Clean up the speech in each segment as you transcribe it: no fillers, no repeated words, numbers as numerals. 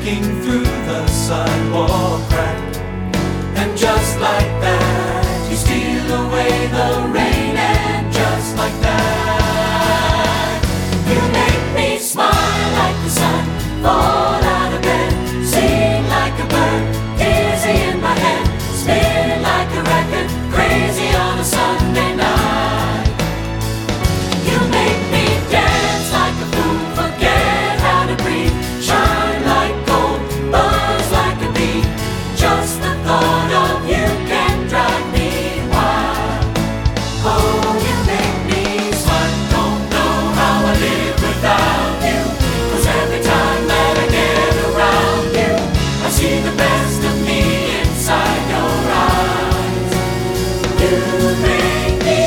breaking through the sidewalk crack. And just like that, you steal away the rain, and just like that, you make me smile like the sun, fall out of bed, sing like a bird, dizzy in my head, spin like a record, crazy on a Sunday night. You make me dance like a fool, forget how to breathe, shine like gold, buzz like a bee. Just the thought of you can drive me wild. Oh, you make me smile. Don't know how I live without you, 'cause every time that I get around you, I see the best of me inside your eyes. You make me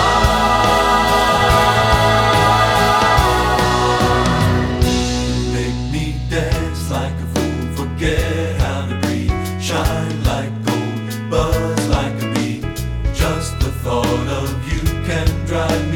smile. Make me dance like a fool, forget how to breathe, shine like gold, buzz like a bee. Just the thought of you can drive me